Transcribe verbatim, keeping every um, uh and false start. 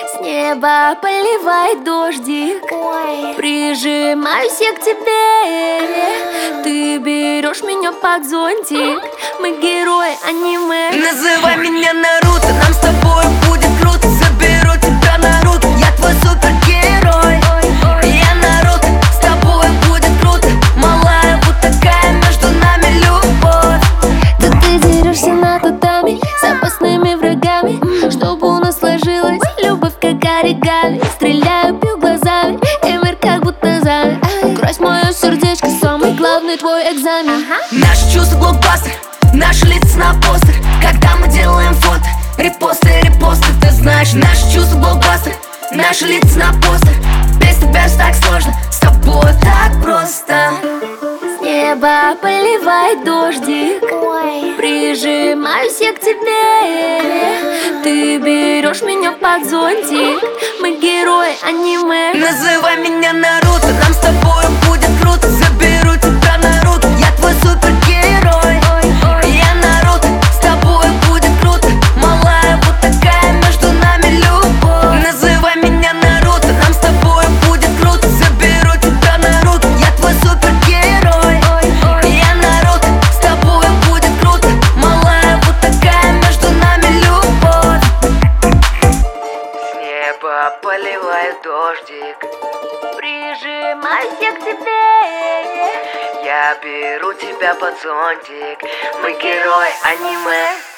С неба поливает дождик. Ой. Прижимаюсь я к тебе. Ты берешь меня под зонтик. Мы герои аниме. Называй меня Наруто, нам с тобой будет круто. Заберу тебя на руки, я твой супергерой. Я Наруто, с тобой будет круто. Малая, вот такая между нами любовь. Тут ты дерешься на татами с опасными врагами, чтобы у нас сложилась любовь как оригами. Стреляю, пью глазами, и мир как будто замер. Крось мое сердечко, самый главный твой экзамен. Наши чувства блокбастер, наши лица на постер. Когда мы делаем фото, репосты, репосты. Ты знаешь, наши чувства блокбастер, наши лица на постер. Без тебя ж так сложно, с тобой так просто. С неба поливает дождик. Ой. Прижимаюсь я к тебе. Ты берешь меня под зонтик. Мы герои аниме. Называй меня Наруто, нам с тобой будет круто. Заберу тебя на руки, я твой супергерой. Я Наруто, с тобой будет круто. Малая, вот такая между нами любовь. Называй меня Наруто, нам с тобой будет круто. Заберу тебя на руки, я твой супергерой. Я Наруто, с тобой будет круто. Малая, вот такая между нами любовь. С неба поливает дождик. Прижимаюсь я к тебе. Я беру тебя под зонтик. Мы герои аниме.